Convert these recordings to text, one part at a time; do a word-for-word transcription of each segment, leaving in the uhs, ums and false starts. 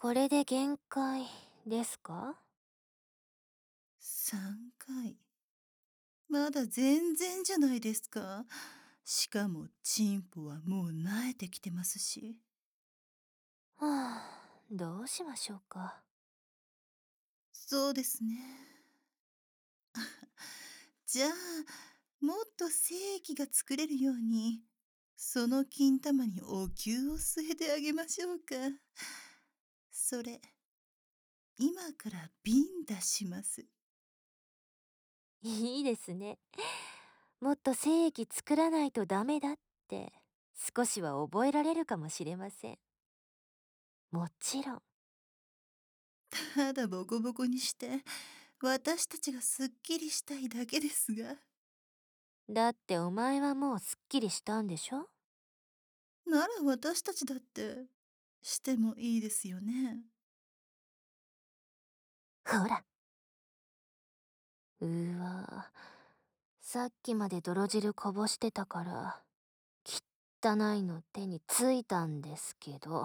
これで限界ですか？ さんかい。まだ全然じゃないですか。しかもチンポはもう慣れてきてますし。 はあ、どうしましょうか。 そうですね。じゃあ、もっと精液が作れるように、その金玉にお灸を据えてあげましょうか。それ、今から瓶出します。 いいですね。もっと精液作らないとダメだって少しは覚えられるかもしれません。もちろん。 ただボコボコにして、私たちがすっきりしたいだけですが。 だってお前はもうすっきりしたんでしょ？ なら私たちだって、してもいいですよね。 ほら。うーわ、さっきまで泥汁こぼしてたから汚いの手についたんですけど。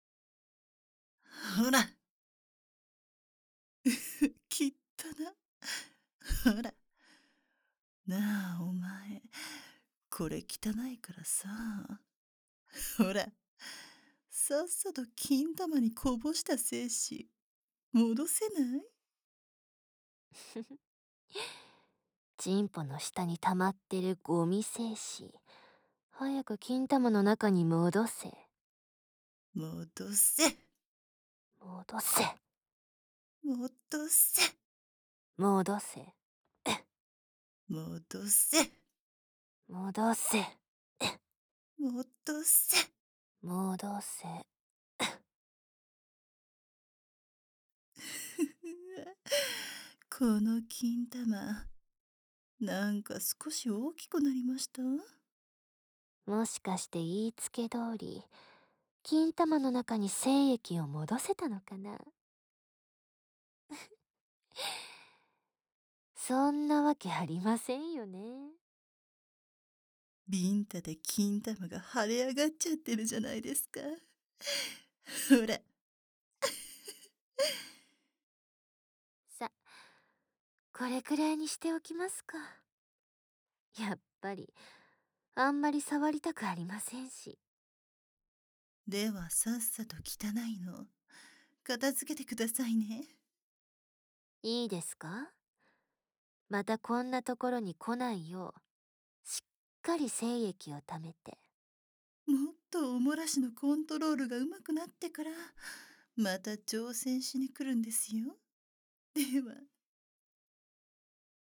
ほら。きったな。ほら。なあ、お前。これ汚いからさ。ほら。さっさと金玉にこぼした精子、戻せない？ チンポの下に溜まってるゴミ精子、早く金玉の中に戻せ。 戻せ。 戻せ。 戻せ。 戻せ。 戻せ。 戻せ。 戻せ。 戻せ。 この金玉、なんか少し大きくなりました？ もしかして言いつけ通り、金玉の中に精液を戻せたのかな？そんなわけありませんよね。 ビンタで金玉が腫れ上がっちゃってるじゃないですか。ほら。 さ、これくらいにしておきますか。やっぱり、あんまり触りたくありませんし。 ではさっさと汚いの、片付けてくださいね。 いいですか？またこんなところに来ないよう、しっかり精液を貯めて。 もっとおもらしのコントロールが上手くなってから、また挑戦しに来るんですよ。では。